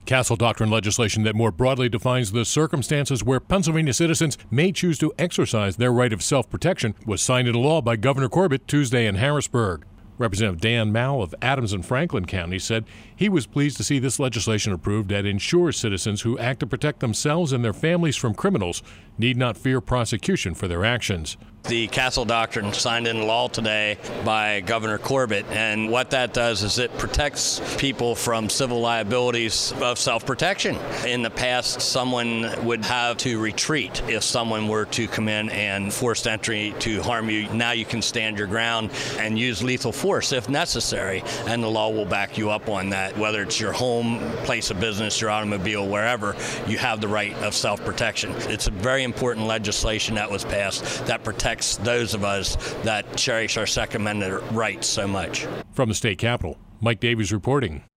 Castle Doctrine legislation that more broadly defines the circumstances where Pennsylvania citizens may choose to exercise their right of self-protection was signed into law by Governor Corbett Tuesday in Harrisburg. Representative Dan Mao of Adams and Franklin County said he was pleased to see this legislation approved that ensures citizens who act to protect themselves and their families from criminals need not fear prosecution for their actions. The Castle Doctrine signed into law today by Governor Corbett, and what that does is it protects people from civil liabilities of self-protection. In the past, someone would have to retreat if someone were to come in and forced entry to harm you. Now you can stand your ground and use lethal force if necessary, and the law will back you up on that. Whether it's your home, place of business, your automobile, wherever, you have the right of self-protection. It's a very important legislation that was passed that protects those of us that cherish our Second Amendment rights so much. From the state capitol, Mike Davies reporting.